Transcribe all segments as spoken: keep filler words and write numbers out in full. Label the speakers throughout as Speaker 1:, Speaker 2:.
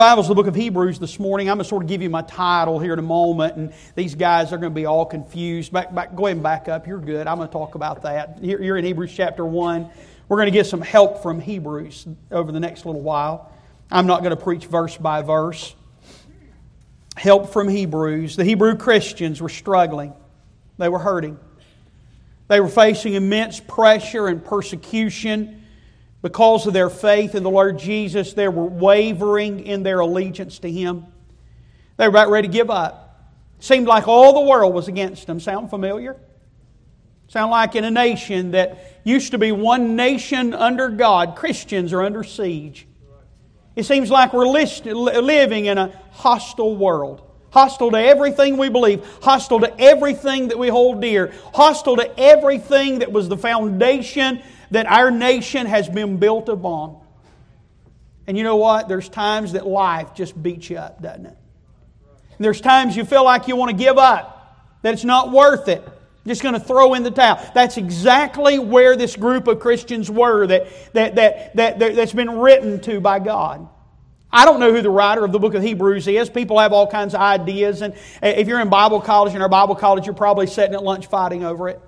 Speaker 1: Bible's the book of Hebrews this morning. I'm going to sort of give you my title here in a moment, and these guys are going to be all confused. Back, back, go ahead and back up. You're good. I'm going to talk about that. Here, you're in Hebrews chapter one. We're going to get some help from Hebrews over the next little while. I'm not going to preach verse by verse. Help from Hebrews. The Hebrew Christians were struggling. They were hurting. They were facing immense pressure and persecution. Because of their faith in the Lord Jesus, they were wavering in their allegiance to Him. They were about ready to give up. Seemed like all the world was against them. Sound familiar? Sound like in a nation that used to be one nation under God, Christians are under siege. It seems like we're living in a hostile world. Hostile to everything we believe. Hostile to everything that we hold dear. Hostile to everything that was the foundation that our nation has been built upon. And you know what? There's times that life just beats you up, doesn't it? And there's times you feel like you want to give up. That it's not worth it. Just going to throw in the towel. That's exactly where this group of Christians were that, that, that, that, that's been written to by God. I don't know who the writer of the book of Hebrews is. People have all kinds of ideas. And if you're in Bible college, in our Bible college, you're probably sitting at lunch fighting over it.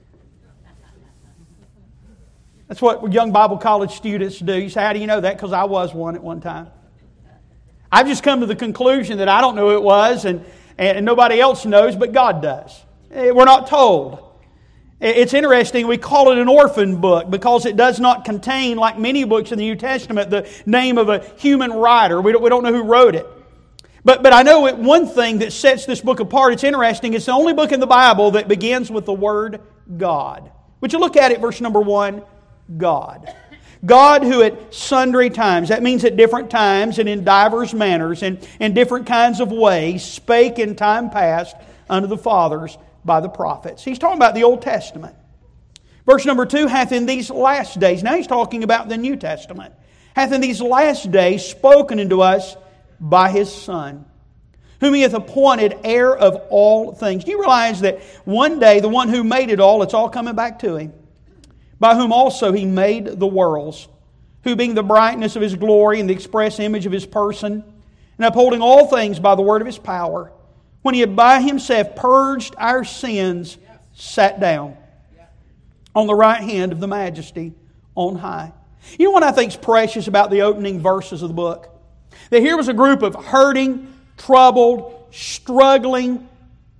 Speaker 1: That's what young Bible college students do. You say, how do you know that? Because I was one at one time. I've just come to the conclusion that I don't know who it was and, and nobody else knows, but God does. We're not told. It's interesting, we call it an orphan book because it does not contain, like many books in the New Testament, the name of a human writer. We don't, we don't know who wrote it. But, but I know it, one thing that sets this book apart, it's interesting, it's the only book in the Bible that begins with the word God. Would you look at it, verse number one? God. God who at sundry times, that means at different times and in divers manners and in different kinds of ways, spake in time past unto the fathers by the prophets. He's talking about the Old Testament. Verse number two, hath in these last days, now he's talking about the New Testament, hath in these last days spoken unto us by His Son, whom He hath appointed heir of all things. Do you realize that one day the one who made it all, it's all coming back to Him? By whom also He made the worlds, who being the brightness of His glory and the express image of His person, and upholding all things by the word of His power, when He had by Himself purged our sins, sat down on the right hand of the Majesty on high. You know what I think is precious about the opening verses of the book? That here was a group of hurting, troubled, struggling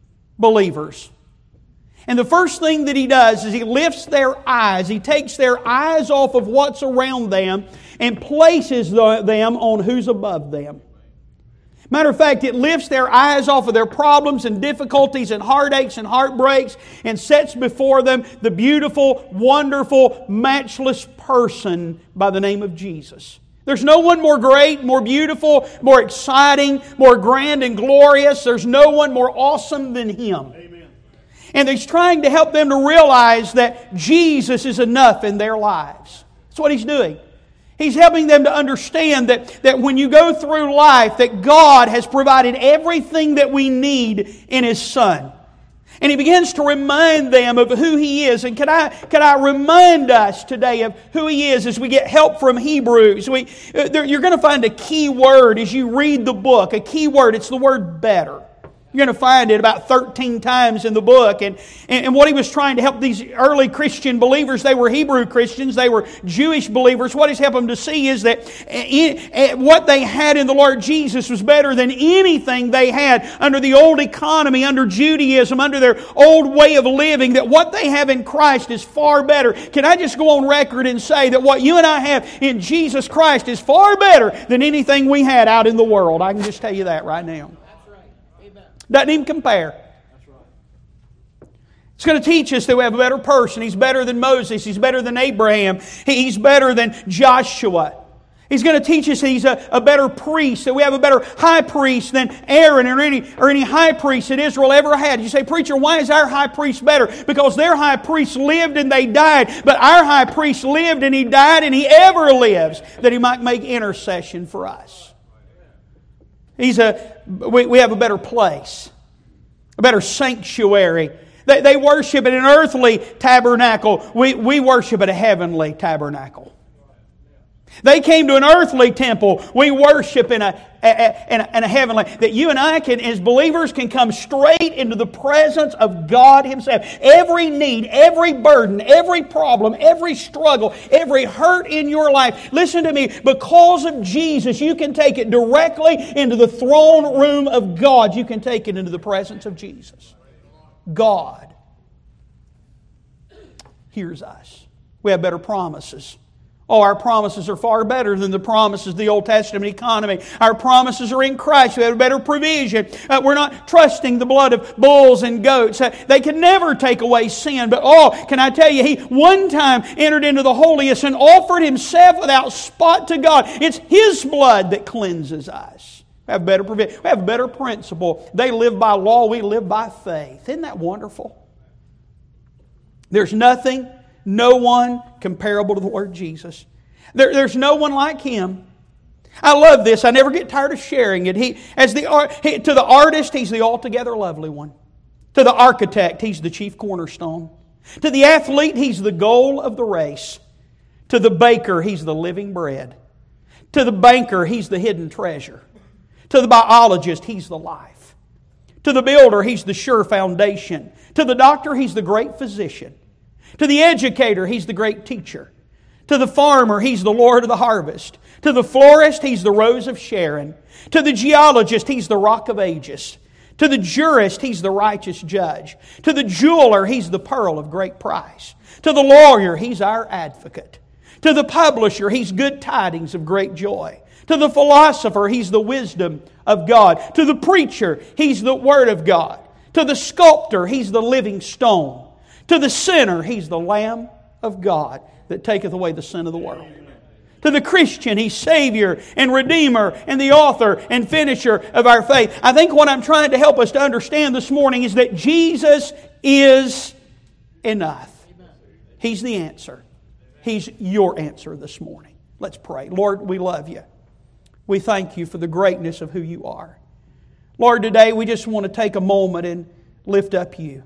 Speaker 1: believers. And the first thing that He does is He lifts their eyes. He takes their eyes off of what's around them and places them on who's above them. Matter of fact, it lifts their eyes off of their problems and difficulties and heartaches and heartbreaks and sets before them the beautiful, wonderful, matchless person by the name of Jesus. There's no one more great, more beautiful, more exciting, more grand and glorious. There's no one more awesome than Him. And He's trying to help them to realize that Jesus is enough in their lives. That's what He's doing. He's helping them to understand that, that when you go through life, that God has provided everything that we need in His Son. And He begins to remind them of who He is. And can I, can I remind us today of who He is as we get help from Hebrews? We, there, you're going to find a key word as you read the book. A key word. It's the word better. You're going to find it about thirteen times in the book. And, and what he was trying to help these early Christian believers, they were Hebrew Christians, they were Jewish believers. What he's helping them to see is that in, what they had in the Lord Jesus was better than anything they had under the old economy, under Judaism, under their old way of living, that what they have in Christ is far better. Can I just go on record and say that what you and I have in Jesus Christ is far better than anything we had out in the world? I can just tell you that right now. Doesn't even compare. That's right. It's going to teach us that we have a better person. He's better than Moses. He's better than Abraham. He's better than Joshua. He's going to teach us he's a, a better priest, that we have a better high priest than Aaron or any, or any high priest that Israel ever had. You say, preacher, why is our high priest better? Because their high priest lived and they died. But our high priest lived and he died and he ever lives, that he might make intercession for us. He's a, we, we have a better place, a better sanctuary. They, they worship at an earthly tabernacle. We, we worship at a heavenly tabernacle. They came to an earthly temple. We worship in a, a, in a, in a heavenly. That you and I can, as believers, can come straight into the presence of God Himself. Every need, every burden, every problem, every struggle, every hurt in your life. Listen to me. Because of Jesus, you can take it directly into the throne room of God. You can take it into the presence of Jesus. God hears us. We have better promises. Oh, our promises are far better than the promises of the Old Testament economy. Our promises are in Christ. We have a better provision. Uh, we're not trusting the blood of bulls and goats. Uh, they can never take away sin. But oh, can I tell you, He one time entered into the holiest and offered Himself without spot to God. It's His blood that cleanses us. We have better provision. We have a better principle. They live by law. We live by faith. Isn't that wonderful? There's nothing, no one comparable to the Lord Jesus. There, there's no one like Him. I love this. I never get tired of sharing it. He, as the art, he, to the artist, He's the altogether lovely one. To the architect, He's the chief cornerstone. To the athlete, He's the goal of the race. To the baker, He's the living bread. To the banker, He's the hidden treasure. To the biologist, He's the life. To the builder, He's the sure foundation. To the doctor, He's the great physician. To the educator, He's the great teacher. To the farmer, He's the Lord of the harvest. To the florist, He's the rose of Sharon. To the geologist, He's the rock of ages. To the jurist, He's the righteous judge. To the jeweler, He's the pearl of great price. To the lawyer, He's our advocate. To the publisher, He's good tidings of great joy. To the philosopher, He's the wisdom of God. To the preacher, He's the Word of God. To the sculptor, He's the living stone. To the sinner, He's the Lamb of God that taketh away the sin of the world. To the Christian, He's Savior and Redeemer and the author and finisher of our faith. I think what I'm trying to help us to understand this morning is that Jesus is enough. He's the answer. He's your answer this morning. Let's pray. Lord, we love You. We thank You for the greatness of who You are. Lord, today we just want to take a moment and lift up You.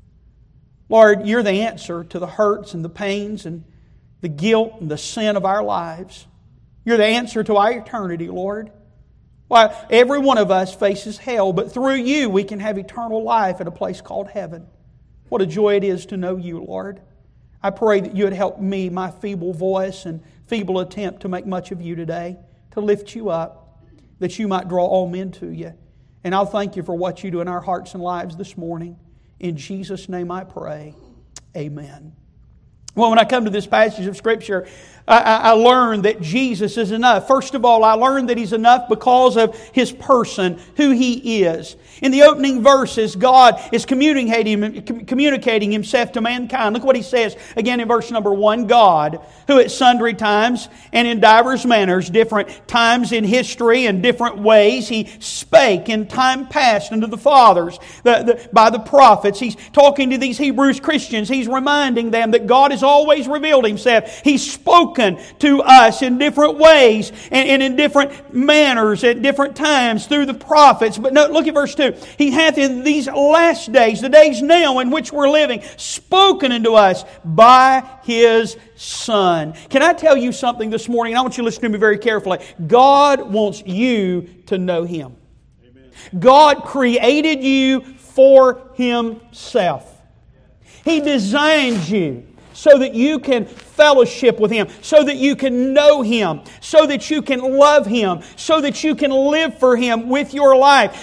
Speaker 1: Lord, You're the answer to the hurts and the pains and the guilt and the sin of our lives. You're the answer to our eternity, Lord. Why, every one of us faces hell, but through You we can have eternal life at a place called heaven. What a joy it is to know You, Lord. I pray that You would help me, my feeble voice and feeble attempt to make much of You today, to lift You up, that You might draw all men to You. And I'll thank You for what You do in our hearts and lives this morning. In Jesus' name I pray. Amen. Well, when I come to this passage of Scripture, I, I, I learned that Jesus is enough. First of all, I learned that He's enough because of His person, who He is. In the opening verses, God is communicating, communicating Himself to mankind. Look what He says again in verse number one. God, who at sundry times and in divers manners, different times in history and different ways, He spake in time past unto the fathers the, the, by the prophets. He's talking to these Hebrews Christians. He's reminding them that God has always revealed Himself. He's spoken to us in different ways and, and in different manners at different times through the prophets. But no, look at verse two. He hath in these last days, the days now in which we're living, spoken unto us by His Son. Can I tell you something this morning? And I want you to listen to me very carefully. God wants you to know Him. Amen. God created you for Himself. He designed you so that you can fellowship with Him, so that you can know Him, so that you can love Him, so that you can live for Him with your life.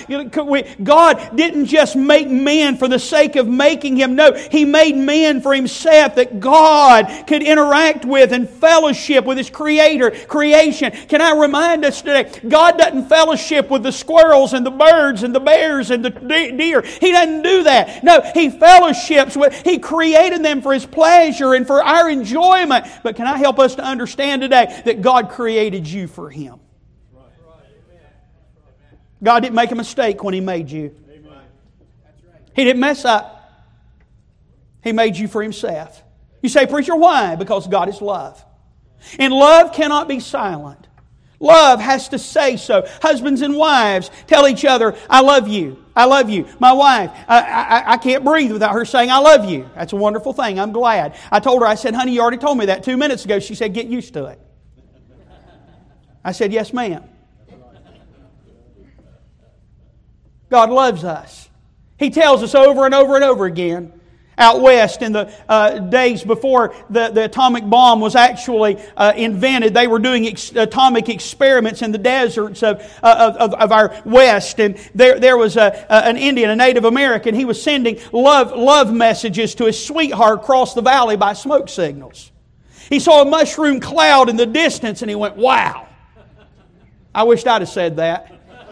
Speaker 1: God didn't just make man for the sake of making him. No, He made man for Himself, that God could interact with and fellowship with His Creator, creation. Can I remind us today, God doesn't fellowship with the squirrels and the birds and the bears and the deer. He doesn't do that. No, He fellowships with, He created them for His pleasure and for our enjoyment. But can I help us to understand today that God created you for Him? God didn't make a mistake when He made you. He didn't mess up. He made you for Himself. You say, preacher, why? Because God is love. And love cannot be silent. Love has to say so. Husbands and wives tell each other, I love you. I love you. My wife, I, I, I can't breathe without her saying, I love you. That's a wonderful thing. I'm glad. I told her, I said, honey, you already told me that two minutes ago. She said, get used to it. I said, yes, ma'am. God loves us. He tells us over and over and over again. Out west, in the uh, days before the, the atomic bomb was actually uh, invented, they were doing ex- atomic experiments in the deserts of, uh, of, of our west. And there, there was a, a, an Indian, a Native American. He was sending love, love messages to his sweetheart across the valley by smoke signals. He saw a mushroom cloud in the distance and he went, wow. I wished I'd have said that.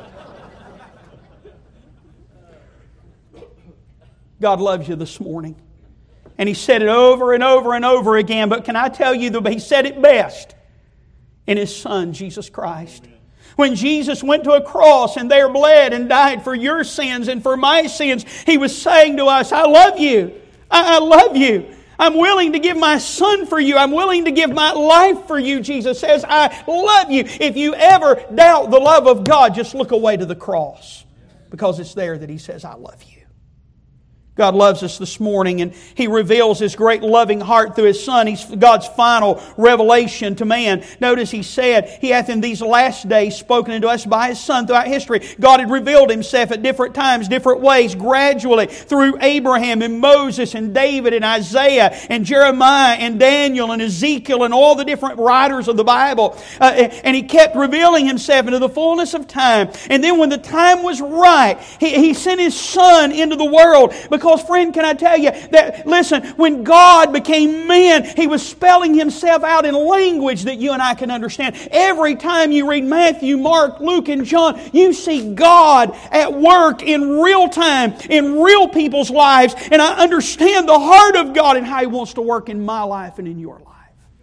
Speaker 1: God loves you this morning. And He said it over and over and over again. But can I tell you that He said it best in His Son, Jesus Christ. When Jesus went to a cross and there bled and died for your sins and for my sins, He was saying to us, I love you. I, I love you. I'm willing to give my Son for you. I'm willing to give my life for you, Jesus says. I love you. If you ever doubt the love of God, just look away to the cross. Because it's there that He says, I love you. God loves us this morning, and He reveals His great loving heart through His Son. He's God's final revelation to man. Notice He said, He hath in these last days spoken unto us by His Son throughout history. God had revealed Himself at different times, different ways, gradually, through Abraham and Moses and David and Isaiah and Jeremiah and Daniel and Ezekiel and all the different writers of the Bible. Uh, and He kept revealing Himself into the fullness of time. And then when the time was right, He, he sent His Son into the world. Because, friend, can I tell you that, listen, when God became man, He was spelling Himself out in language that you and I can understand. Every time you read Matthew, Mark, Luke, and John, you see God at work in real time, in real people's lives. And I understand the heart of God and how He wants to work in my life and in your life.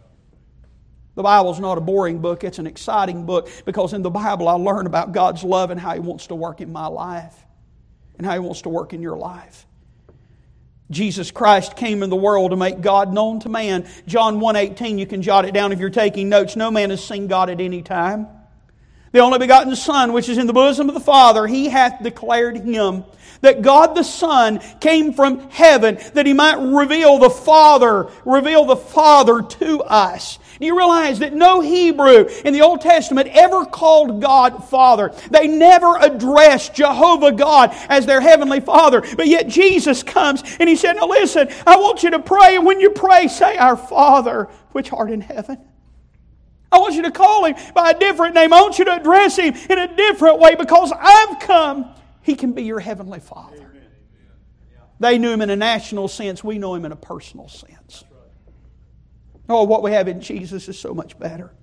Speaker 1: The Bible's not a boring book, it's an exciting book. Because in the Bible I learn about God's love and how He wants to work in my life. And how He wants to work in your life. Jesus Christ came in the world to make God known to man. John one eighteen, you can jot it down if you're taking notes. No man has seen God at any time. The only begotten Son, which is in the bosom of the Father, He hath declared Him. That God the Son came from heaven that He might reveal the Father, reveal the Father to us. Do you realize that no Hebrew in the Old Testament ever called God Father? They never addressed Jehovah God as their Heavenly Father. But yet Jesus comes and He said, now listen, I want you to pray. And when you pray, say, Our Father, which art in heaven. I want you to call Him by a different name. I want you to address Him in a different way because I've come. He can be your Heavenly Father. Amen. They knew Him in a national sense. We know Him in a personal sense. Oh, what we have in Jesus is so much better.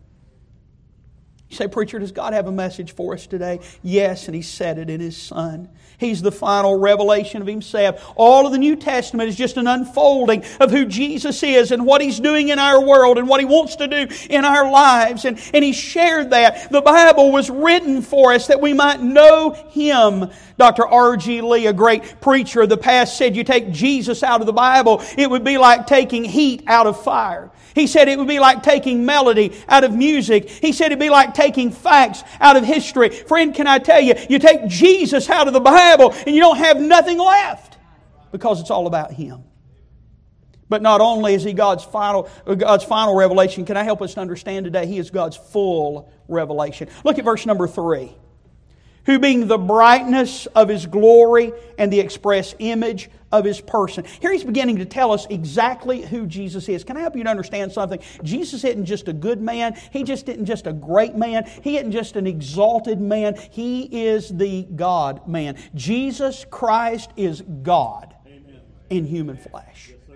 Speaker 1: You say, preacher, does God have a message for us today? Yes, and He said it in His Son. He's the final revelation of Himself. All of the New Testament is just an unfolding of who Jesus is and what He's doing in our world and what He wants to do in our lives. And, and He shared that. The Bible was written for us that we might know Him. Doctor R G Lee, a great preacher of the past, said you take Jesus out of the Bible, it would be like taking heat out of fire. He said it would be like taking melody out of music. He said it'd be like taking facts out of history. Friend, can I tell you, you take Jesus out of the Bible and you don't have nothing left because it's all about Him. But not only is He God's final, God's final revelation, can I help us to understand today He is God's full revelation. Look at verse number three. Who being the brightness of His glory and the express image of His person. Here He's beginning to tell us exactly who Jesus is. Can I help you to understand something? Jesus isn't just a good man. He just isn't just a great man. He isn't just an exalted man. He is the God man. Jesus Christ is God. Amen. In human flesh. Yes,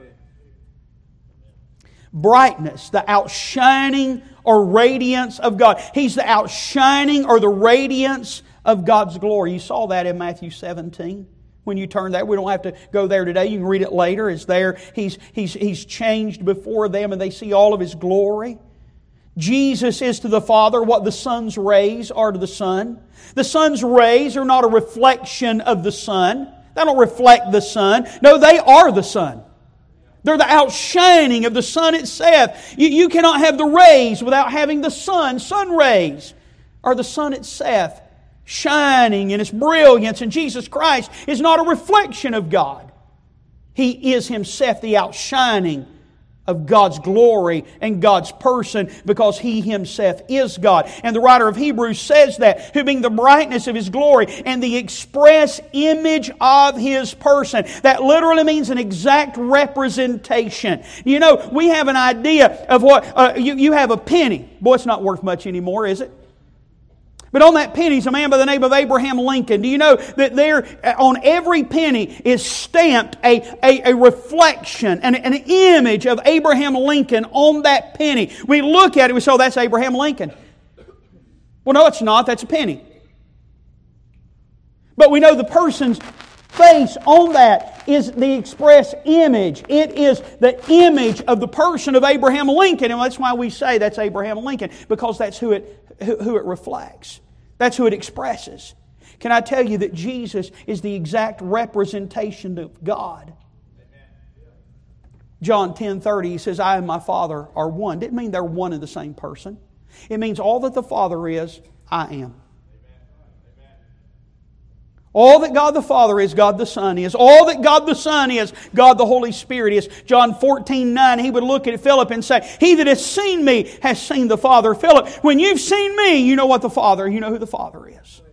Speaker 1: brightness, the outshining or radiance of God. He's the outshining or the radiance of God's glory. You saw that in Matthew seventeen. When you turn there, we don't have to go there today. You can read it later. It's there. He's, he's, he's changed before them and they see all of His glory. Jesus is to the Father what the sun's rays are to the sun. The sun's rays are not a reflection of the sun. They don't reflect the sun. No, they are the sun. They're the outshining of the sun itself. You, you cannot have the rays without having the sun. Sun rays are the sun itself, shining in its brilliance. And Jesus Christ is not a reflection of God. He is Himself the outshining of God's glory and God's person, because He Himself is God. And the writer of Hebrews says that, who being the brightness of His glory and the express image of His person. That literally means an exact representation. You know, we have an idea of what, uh, you, you have a penny. Boy, it's not worth much anymore, is it? But on that penny is a man by the name of Abraham Lincoln. Do you know that there on every penny is stamped a, a, a reflection, an, an image of Abraham Lincoln on that penny? We look at it and we say, oh, that's Abraham Lincoln. Well, no, it's not. That's a penny. But we know the person's face on that is the express image. It is the image of the person of Abraham Lincoln. And that's why we say that's Abraham Lincoln, because that's who it, who, who it reflects. That's who it expresses. Can I tell you that Jesus is the exact representation of God? John ten thirty, He says, I and my Father are one. Didn't mean they're one and the same person. It means all that the Father is, I am. All that God the Father is, God the Son is. All that God the Son is, God the Holy Spirit is. John fourteen nine, He would look at Philip and say, He that has seen me has seen the Father. Philip, when you've seen me, you know what the Father, you know who the Father is.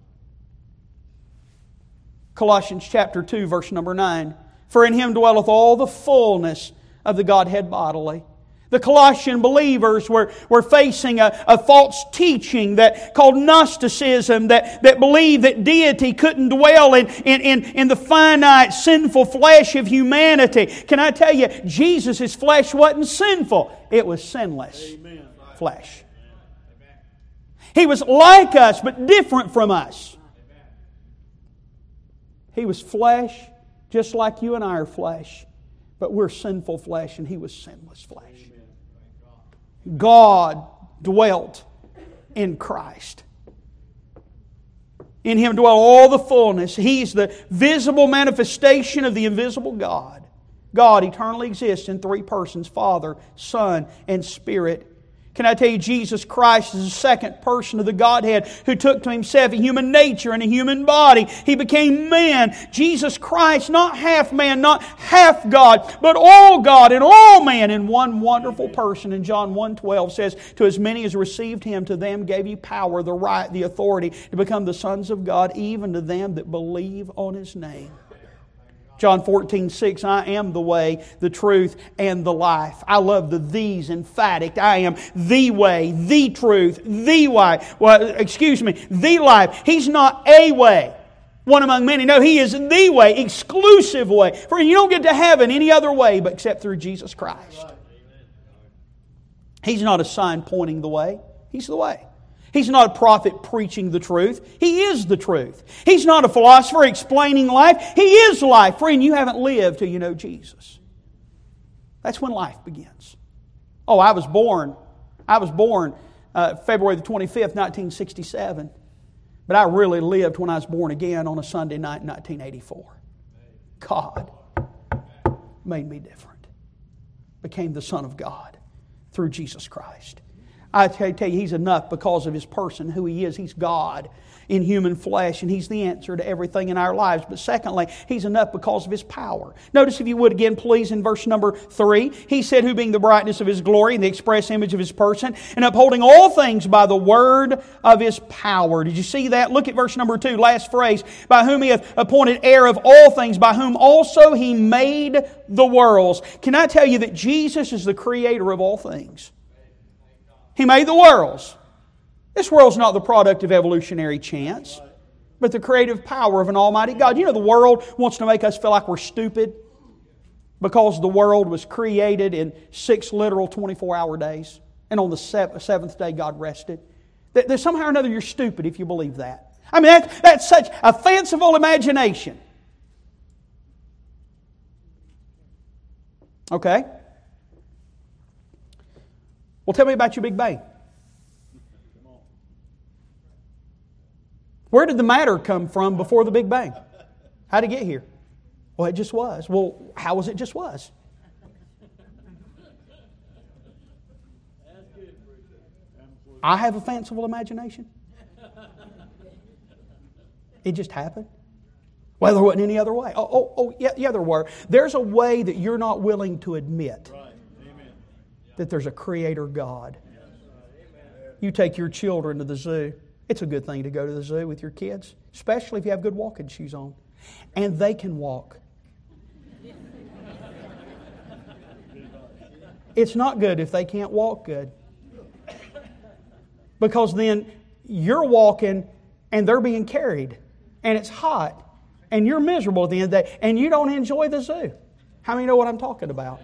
Speaker 1: Colossians chapter two, verse number nine. For in Him dwelleth all the fullness of the Godhead bodily. The Colossian believers were, were facing a, a false teaching that called Gnosticism, that, that believed that deity couldn't dwell in, in, in, in the finite, sinful flesh of humanity. Can I tell you, Jesus' flesh wasn't sinful. It was sinless Amen. Flesh. He was like us, but different from us. He was flesh, just like you and I are flesh. But we're sinful flesh, and He was sinless flesh. God dwelt in Christ. In Him dwell all the fullness. He's the visible manifestation of the invisible God. God eternally exists in three persons, Father, Son, and Spirit. Can I tell you, Jesus Christ is the second person of the Godhead who took to Himself a human nature and a human body. He became man. Jesus Christ, not half man, not half God, but all God and all man in one wonderful person. And John one twelve says, to as many as received Him, to them gave He power, the right, the authority to become the sons of God, even to them that believe on His name. John fourteen six, I am the way, the truth, and the life. I love the these emphatic. I am the way, the truth, the way. Well, excuse me, the life. He's not a way, one among many. No, He is the way, exclusive way. For you don't get to heaven any other way but except through Jesus Christ. He's not a sign pointing the way. He's the way. He's not a prophet preaching the truth. He is the truth. He's not a philosopher explaining life. He is life. Friend, you haven't lived till you know Jesus. That's when life begins. Oh, I was born. I was born uh, February the twenty-fifth, nineteen sixty-seven. But I really lived when I was born again on a Sunday night in nineteen eighty-four. God made me different. Became the Son of God through Jesus Christ. I tell you, He's enough because of His person, who He is. He's God in human flesh, and He's the answer to everything in our lives. But secondly, He's enough because of His power. Notice, if you would again, please, in verse number three, He said, who being the brightness of His glory and the express image of His person, and upholding all things by the word of His power. Did you see that? Look at verse number two, last phrase. By whom He hath appointed heir of all things, by whom also He made the worlds. Can I tell you that Jesus is the creator of all things? He made the worlds. This world's not the product of evolutionary chance, but the creative power of an almighty God. You know, the world wants to make us feel like we're stupid because the world was created in six literal twenty-four hour days, and on the seventh day God rested. That somehow or another you're stupid if you believe that. I mean, that's, that's such a fanciful imagination. Okay? Well, tell me about your Big Bang. Where did the matter come from before the Big Bang? How did it get here? Well, it just was. Well, how was it just was? I have a fanciful imagination. It just happened. Well, there wasn't any other way. Oh, oh, oh yeah, yeah, there were. There's a way that you're not willing to admit. that there's a Creator God. You take your children to the zoo. It's a good thing to go to the zoo with your kids, especially if you have good walking shoes on. And they can walk. It's not good if they can't walk good. Because then you're walking and they're being carried. And it's hot. And you're miserable at the end of the day. And you don't enjoy the zoo. How many know what I'm talking about?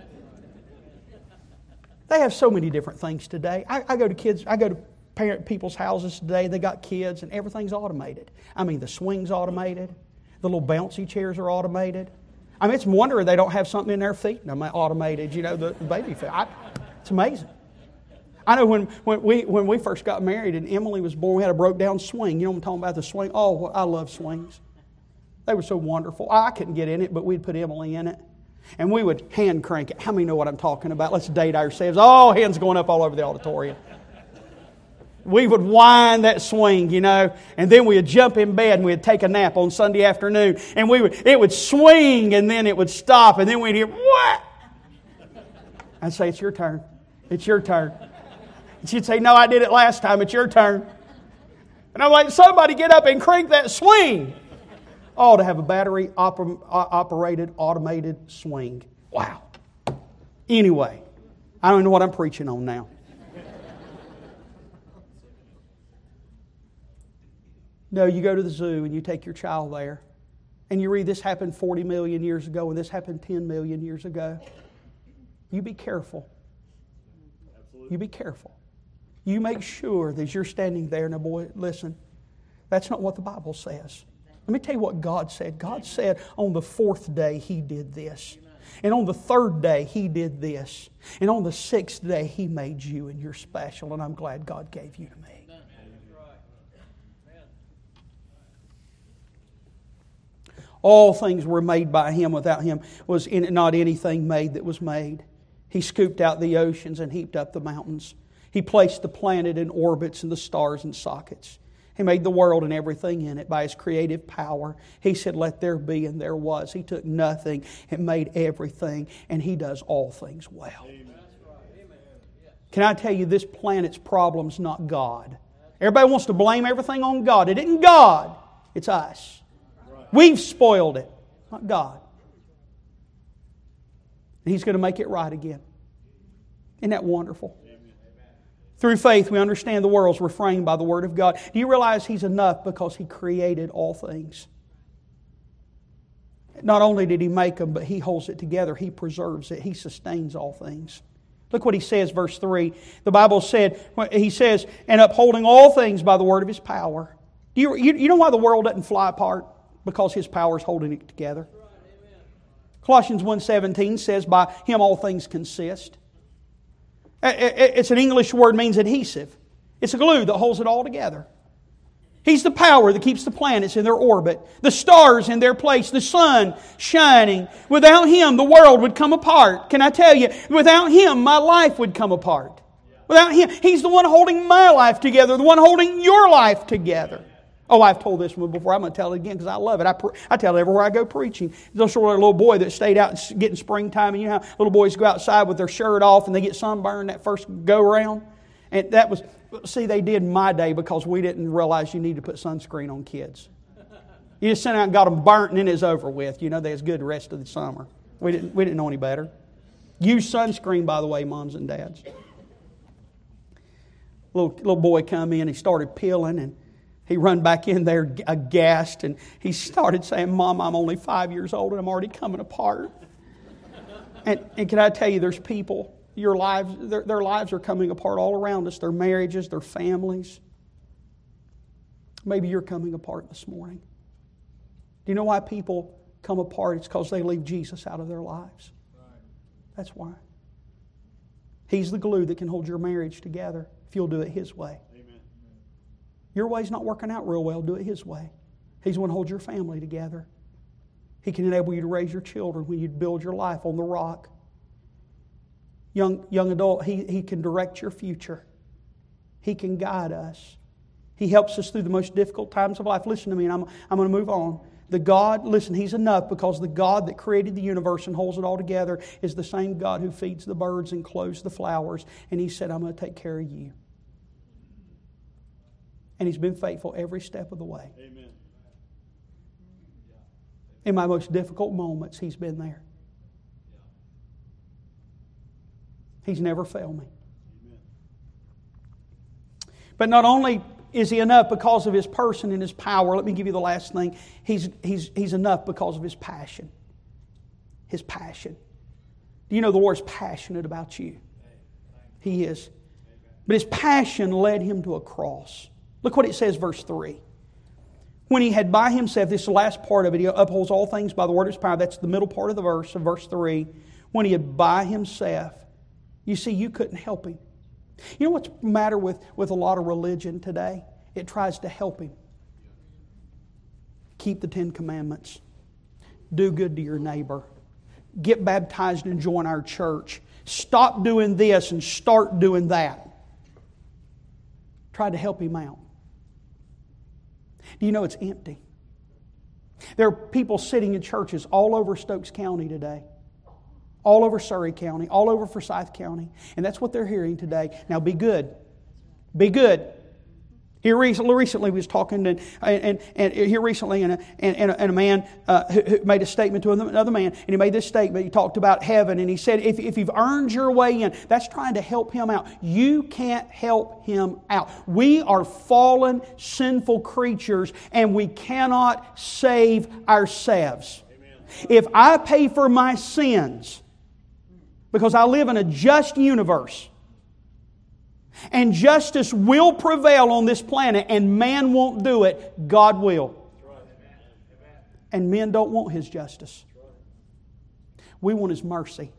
Speaker 1: They have so many different things today. I, I go to kids, I go to parent people's houses today. They got kids and everything's automated. I mean, the swing's automated. The little bouncy chairs are automated. I mean, it's a wonder they don't have something in their feet. I mean, automated, you know, the baby feet. I, it's amazing. I know when, when we when we first got married and Emily was born, we had a broke down swing. You know what I'm talking about, the swing? Oh, I love swings. They were so wonderful. I couldn't get in it, but we'd put Emily in it. And we would hand crank it. How many know what I'm talking about? Let's date ourselves. Oh, hands going up all over the auditorium. We would wind that swing, you know, and then we'd jump in bed and we'd take a nap on Sunday afternoon. And we would it would swing and then it would stop and then we'd hear, what? I'd say, it's your turn. It's your turn. And she'd say, no, I did it last time. It's your turn. And I'm like, somebody get up and crank that swing. Oh, to have a battery oper- operated, automated swing. Wow. Anyway, I don't know what I'm preaching on now. No, you go to the zoo and you take your child there and you read this happened forty million years ago and this happened ten million years ago. You be careful. Absolutely. You be careful. You make sure that you're standing there. Now, boy, listen, that's not what the Bible says. Let me tell you what God said. God said on the fourth day He did this. And on the third day He did this. And on the sixth day He made you and you're special. And I'm glad God gave you to me. All things were made by Him. Without Him was in not anything made that was made. He scooped out the oceans and heaped up the mountains. He placed the planet in orbits and the stars in sockets. He made the world and everything in it by His creative power. He said, let there be, and there was. He took nothing and made everything, and He does all things well. Amen. Can I tell you, this planet's problem's not God. Everybody wants to blame everything on God. It isn't God. It's us. We've spoiled it, not God. And He's going to make it right again. Isn't that wonderful? Through faith, we understand the world's refrained by the Word of God. Do you realize He's enough because He created all things? Not only did He make them, but He holds it together. He preserves it. He sustains all things. Look what He says, verse three. The Bible said, He says, and upholding all things by the word of His power. Do you, you, you know why the world doesn't fly apart? Because His power is holding it together. Colossians one seventeen says, by Him all things consist. It's an English word, means adhesive. It's a glue that holds it all together. He's the power that keeps the planets in their orbit, the stars in their place, the sun shining. Without Him, the world would come apart. Can I tell you, without Him, my life would come apart. Without Him, He's the one holding my life together, the one holding your life together. Oh, I've told this one before. I'm going to tell it again because I love it. I, pre- I tell it everywhere I go preaching. There's sort of a little boy that stayed out getting springtime. And you know how little boys go outside with their shirt off and they get sunburned that first go-round? And that was, see, they did in my day because we didn't realize you need to put sunscreen on kids. You just sent out and got them burnt and then it's over with. You know, they're as good the rest of the summer. We didn't, we didn't know any better. Use sunscreen, by the way, moms and dads. Little, little boy come in, he started peeling and he run back in there aghast and he started saying, Mom, I'm only five years old and I'm already coming apart. and, and can I tell you, there's people, your lives, their, their lives are coming apart all around us. Their marriages, their families. Maybe you're coming apart this morning. Do you know why people come apart? It's because they leave Jesus out of their lives. That's why. He's the glue that can hold your marriage together if you'll do it His way. Your way's not working out real well, do it His way. He's the one who holds your family together. He can enable you to raise your children when you build your life on the rock. Young, young adult, he, he can direct your future. He can guide us. He helps us through the most difficult times of life. Listen to me, and I'm, I'm going to move on. The God, listen, He's enough because the God that created the universe and holds it all together is the same God who feeds the birds and clothes the flowers. And He said, I'm going to take care of you. And He's been faithful every step of the way. Amen. In my most difficult moments, He's been there. He's never failed me. Amen. But not only is He enough because of His person and His power, let me give you the last thing. He's, he's, he's enough because of His passion. His passion. Do you know the Lord's passionate about you? He is. But His passion led Him to a cross. Look what it says, verse three. When He had by Himself, this is the last part of it, He upholds all things by the word of His power. That's the middle part of the verse, of verse three. When He had by Himself, you see, you couldn't help Him. You know what's the matter with, with a lot of religion today? It tries to help him. Keep the Ten Commandments. Do good to your neighbor. Get baptized and join our church. Stop doing this and start doing that. Try to help him out. Do you know it's empty? There are people sitting in churches all over Stokes County today. All over Surrey County, all over Forsyth County. And that's what they're hearing today. Now be good. Be good. Here recently, recently we was talking to, and, and, and here recently and a, and, and a man uh, who, who made a statement to another man, and he made this statement. He talked about heaven, and he said, if, if you've earned your way in, that's trying to help him out. You can't help him out. We are fallen, sinful creatures, and we cannot save ourselves. Amen. If I pay for my sins, because I live in a just universe, and justice will prevail on this planet, and man won't do it, God will. And men don't want His justice. We want His mercy.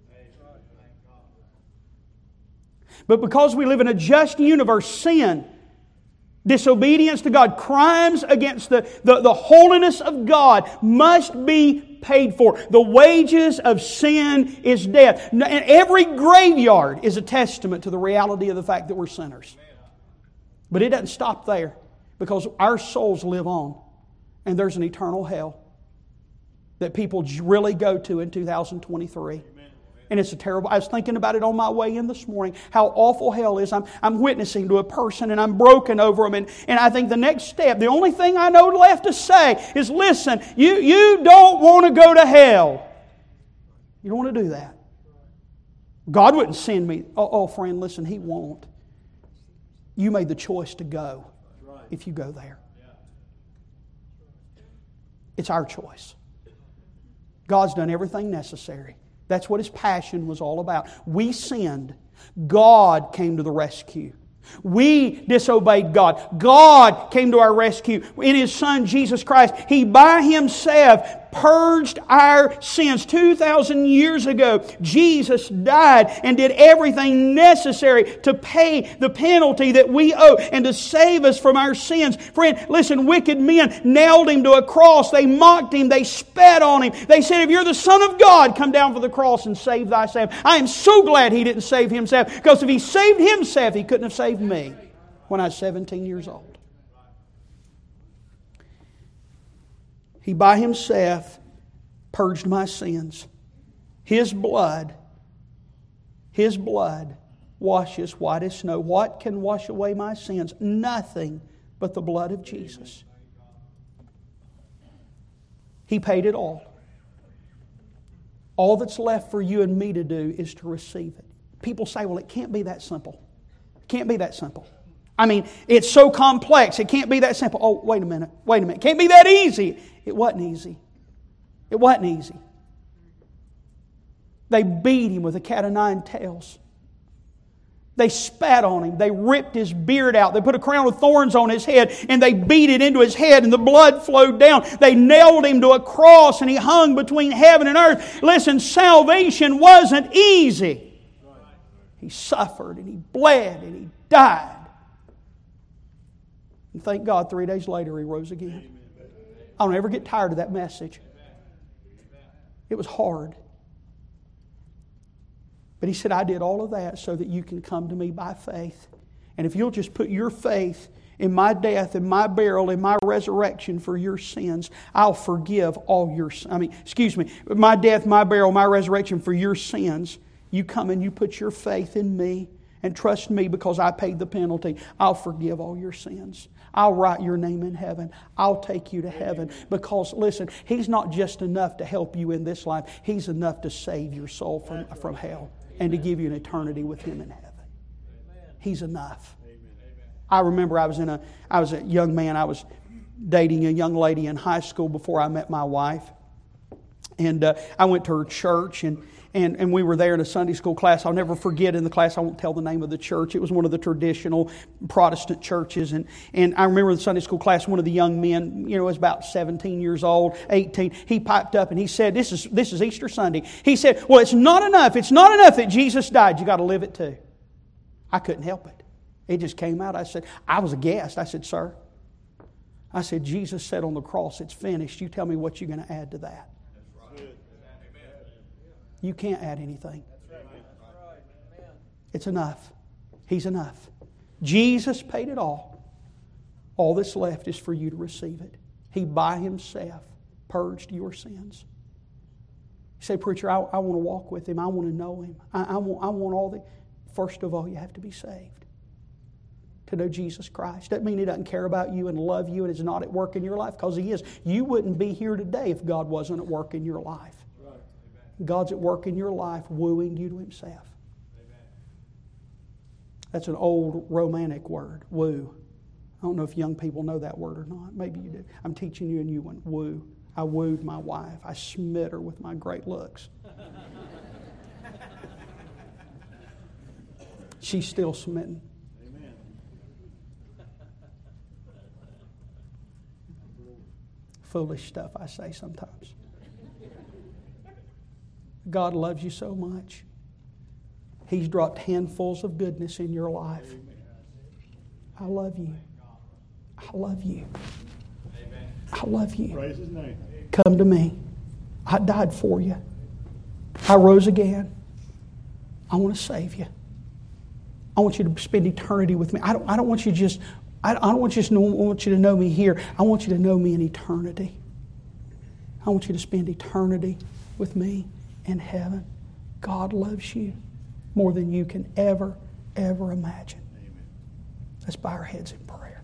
Speaker 1: But because we live in a just universe, sin, disobedience to God, crimes against the, the, the holiness of God must be paid for. The wages of sin is death. And every graveyard is a testament to the reality of the fact that we're sinners. But it doesn't stop there, because our souls live on, and there's an eternal hell that people really go to in two thousand twenty-three. And it's a terrible... I was thinking about it on my way in this morning, how awful hell is. I'm, I'm witnessing to a person and I'm broken over them. And, and I think the next step, the only thing I know left to say is, listen, you, you don't want to go to hell. You don't want to do that. God wouldn't send me. Oh, oh, friend, listen, He won't. You made the choice to go if you go there. It's our choice. God's done everything necessary. That's what His passion was all about. We sinned. God came to the rescue. We disobeyed God. God came to our rescue. In His Son, Jesus Christ, He by Himself purged our sins. two thousand years ago, Jesus died and did everything necessary to pay the penalty that we owe and to save us from our sins. Friend, listen, wicked men nailed Him to a cross. They mocked Him. They spat on Him. They said, if you're the Son of God, come down for the cross and save thyself. I am so glad He didn't save Himself, because if He saved Himself, He couldn't have saved me when I was seventeen years old. He by Himself purged my sins. His blood, His blood washes white as snow. What can wash away my sins? Nothing but the blood of Jesus. He paid it all. All that's left for you and me to do is to receive it. People say, well, it can't be that simple. It can't be that simple. I mean, it's so complex. It can't be that simple. Oh, wait a minute. Wait a minute. It can't be that easy. It wasn't easy. It wasn't easy. They beat Him with a cat o' nine tails. They spat on Him. They ripped His beard out. They put a crown of thorns on His head, and they beat it into His head, and the blood flowed down. They nailed Him to a cross, and He hung between heaven and earth. Listen, salvation wasn't easy. He suffered, and He bled, and He died. And thank God, three days later, He rose again. I don't ever get tired of that message. It was hard. But He said, I did all of that so that you can come to me by faith. And if you'll just put your faith in my death, in my burial, in my resurrection for your sins, I'll forgive all your sins. I mean, excuse me, my death, my burial, my resurrection for your sins. You come and you put your faith in me and trust me because I paid the penalty. I'll forgive all your sins. I'll write your name in heaven. I'll take you to heaven. Because, listen, He's not just enough to help you in this life. He's enough to save your soul from, from hell and to give you an eternity with Him in heaven. He's enough. I remember I was in a, I was a young man. I was dating a young lady in high school before I met my wife. And uh, I went to her church and And, and we were there in a Sunday school class. I'll never forget in the class, I won't tell the name of the church. It was one of the traditional Protestant churches. And, and I remember in the Sunday school class, one of the young men, you know, was about seventeen years old, eighteen. He piped up and he said, this is, this is Easter Sunday. He said, well, it's not enough. It's not enough that Jesus died. You got to live it too. I couldn't help it. It just came out. I said, I was aghast. I said, sir, I said, Jesus said on the cross, it's finished. You tell me what you're going to add to that. You can't add anything. It's enough. He's enough. Jesus paid it all. All that's left is for you to receive it. He by Himself purged your sins. You say, preacher, I, I want to walk with Him. I want to know Him. I, I, want, I want all the... First of all, you have to be saved. To know Jesus Christ. Doesn't mean He doesn't care about you and love you and is not at work in your life, because He is. You wouldn't be here today if God wasn't at work in your life. God's at work in your life, wooing you to Himself. That's an old romantic word, woo. I don't know if young people know that word or not. Maybe you do. I'm teaching you a new one, woo. I wooed my wife. I smit her with my great looks. She's still smitten. Amen. Foolish stuff I say sometimes. God loves you so much. He's dropped handfuls of goodness in your life. I love you. I love you. I love you.
Speaker 2: Praise His name.
Speaker 1: Come to me. I died for you. I rose again. I want to save you. I want you to spend eternity with me. I don't, I don't want you just, I don't want you to know, I want you to know me here. I want you to know me in eternity. I want you to spend eternity with me in heaven. God loves you more than you can ever, ever imagine. Amen. Let's bow our heads in prayer.